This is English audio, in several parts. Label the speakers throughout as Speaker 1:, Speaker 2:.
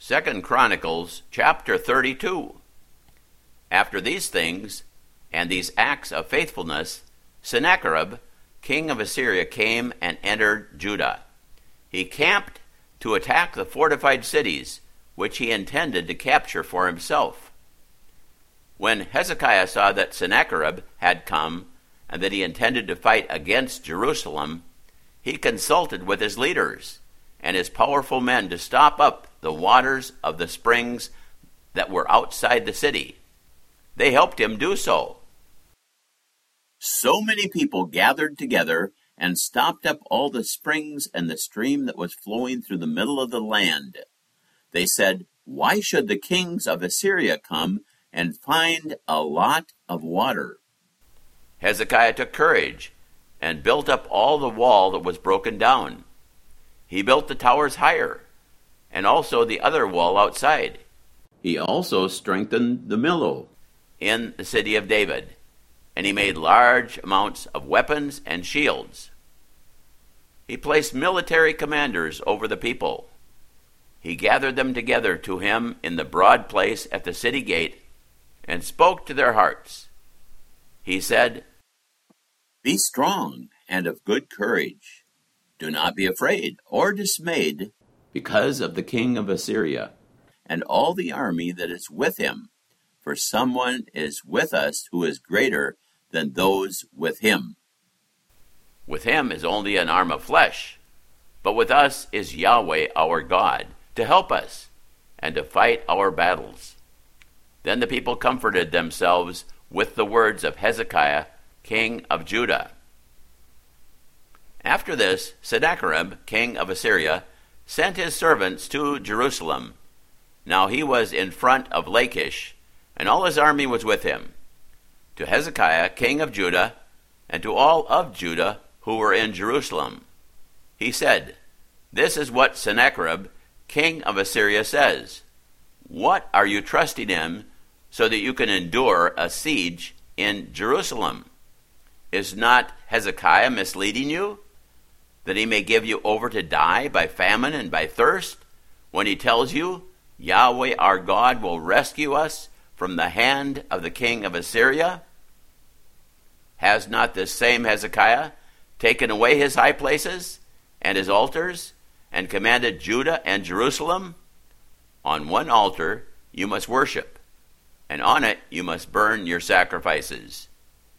Speaker 1: 2 Chronicles chapter 32. After these things, and these acts of faithfulness, Sennacherib, king of Assyria, came and entered Judah. He camped to attack the fortified cities, which he intended to capture for himself. When Hezekiah saw that Sennacherib had come, and that he intended to fight against Jerusalem, he consulted with his leaders and his powerful men to stop up the waters of the springs that were outside the city. They helped him do so. So many people gathered together and stopped up all the springs and the stream that was flowing through the middle of the land. They said, "Why should the kings of Assyria come and find a lot of water?" Hezekiah took courage and built up all the wall that was broken down. He built the towers higher, and also the other wall outside. He also strengthened the Millo in the city of David, and he made large amounts of weapons and shields. He placed military commanders over the people. He gathered them together to him in the broad place at the city gate and spoke to their hearts. He said, "Be strong and of good courage. Do not be afraid or dismayed because of the king of Assyria and all the army that is with him, for someone is with us who is greater than those with him. With him is only an arm of flesh, but with us is Yahweh our God to help us and to fight our battles." Then the people comforted themselves with the words of Hezekiah, king of Judah. After this, Sennacherib, king of Assyria, sent his servants to Jerusalem. Now he was in front of Lachish, and all his army was with him. To Hezekiah, king of Judah, and to all of Judah who were in Jerusalem, he said, "This is what Sennacherib, king of Assyria, says. What are you trusting in so that you can endure a siege in Jerusalem? Is not Hezekiah misleading you, that he may give you over to die by famine and by thirst, when he tells you, Yahweh our God will rescue us from the hand of the king of Assyria? Has not this same Hezekiah taken away his high places and his altars, and commanded Judah and Jerusalem? On one altar you must worship, and on it you must burn your sacrifices.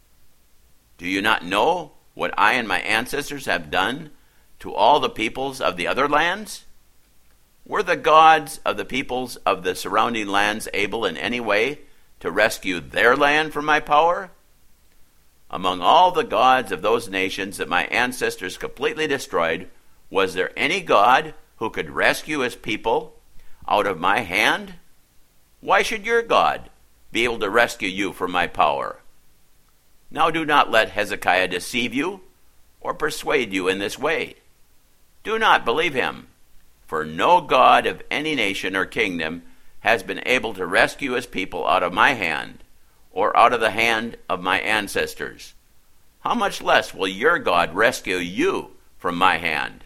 Speaker 1: Do you not know what I and my ancestors have done to all the peoples of the other lands? Were the gods of the peoples of the surrounding lands able in any way to rescue their land from my power? Among all the gods of those nations that my ancestors completely destroyed, was there any god who could rescue his people out of my hand? Why should your God be able to rescue you from my power? Now do not let Hezekiah deceive you or persuade you in this way. Do not believe him, for no god of any nation or kingdom has been able to rescue his people out of my hand or out of the hand of my ancestors. How much less will your God rescue you from my hand?"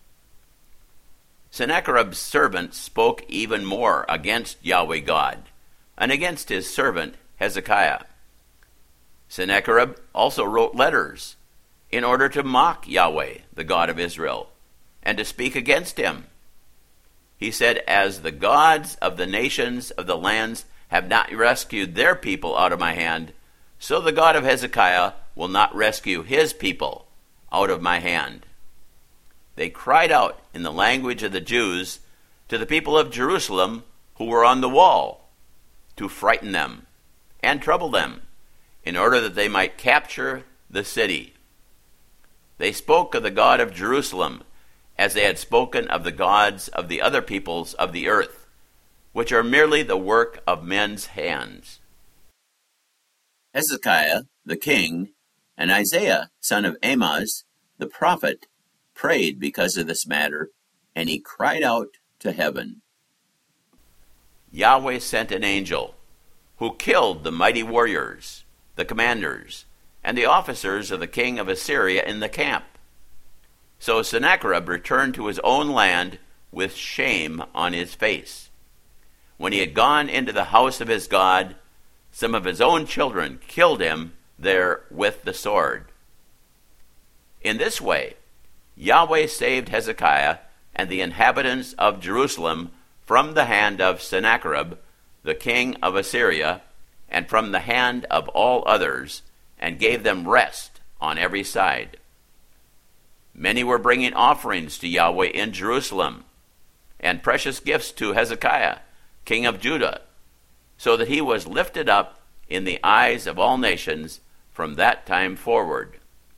Speaker 1: Sennacherib's servants spoke even more against Yahweh God and against his servant Hezekiah. Sennacherib also wrote letters in order to mock Yahweh, the God of Israel, and to speak against him. He said, "As the gods of the nations of the lands have not rescued their people out of my hand, so the God of Hezekiah will not rescue his people out of my hand." They cried out in the language of the Jews to the people of Jerusalem who were on the wall, to frighten them and trouble them, in order that they might capture the city. They spoke of the God of Jerusalem as they had spoken of the gods of the other peoples of the earth, which are merely the work of men's hands. Hezekiah the king and Isaiah son of Amoz the prophet prayed because of this matter, and he cried out to heaven. Yahweh sent an angel who killed the mighty warriors, the commanders, and the officers of the king of Assyria in the camp. So Sennacherib returned to his own land with shame on his face. when he had gone into the house of his God, some of his own children killed him there with the sword. In this way, Yahweh saved Hezekiah and the inhabitants of Jerusalem from the hand of Sennacherib, the king of Assyria, and from the hand of all others, and gave them rest on every side. Many were bringing offerings to Yahweh in Jerusalem, and precious gifts to Hezekiah, king of Judah, so that he was lifted up in the eyes of all nations from that time forward.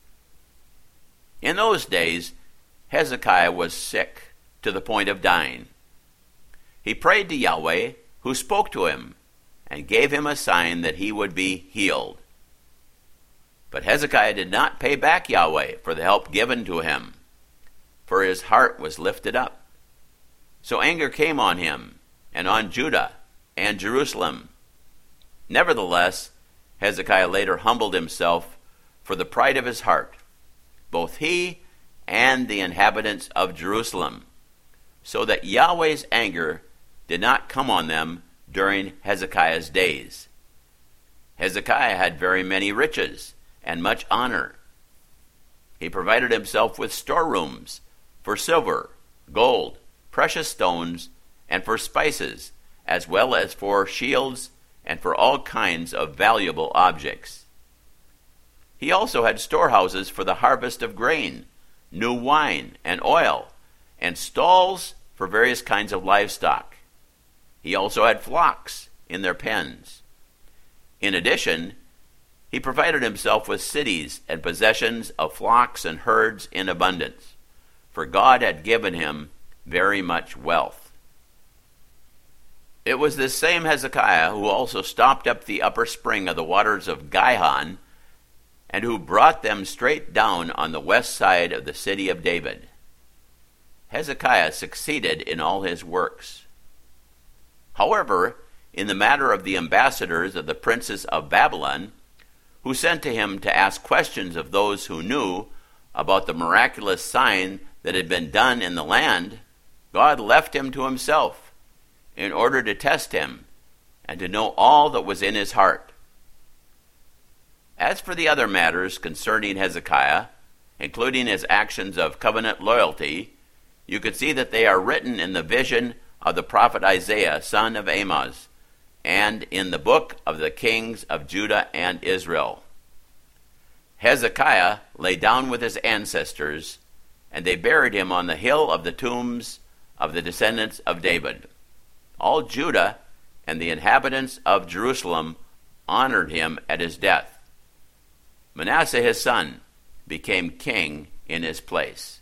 Speaker 1: In those days, Hezekiah was sick to the point of dying. He prayed to Yahweh, who spoke to him, and gave him a sign that he would be healed. But Hezekiah did not pay back Yahweh for the help given to him, for his heart was lifted up. So anger came on him, and on Judah and Jerusalem. Nevertheless, Hezekiah later humbled himself for the pride of his heart, both he and the inhabitants of Jerusalem, so that Yahweh's anger did not come on them during Hezekiah's days. Hezekiah had very many riches and much honor. He provided himself with storerooms for silver, gold, precious stones, and for spices, as well as for shields and for all kinds of valuable objects. He also had storehouses for the harvest of grain, new wine and oil, and stalls for various kinds of livestock. He also had flocks in their pens. In addition, he provided himself with cities and possessions of flocks and herds in abundance, for God had given him very much wealth. It was this same Hezekiah who also stopped up the upper spring of the waters of Gihon, and who brought them straight down on the west side of the city of David. Hezekiah succeeded in all his works. However, in the matter of the ambassadors of the princes of Babylon, who sent to him to ask questions of those who knew about the miraculous sign that had been done in the land, God left him to himself in order to test him and to know all that was in his heart. As for the other matters concerning Hezekiah, including his actions of covenant loyalty, you could see that they are written in the vision of the prophet Isaiah, son of Amoz, and in the book of the kings of Judah and Israel. Hezekiah lay down with his ancestors, and they buried him on the hill of the tombs of the descendants of David. All Judah and the inhabitants of Jerusalem honored him at his death. Manasseh his son became king in his place.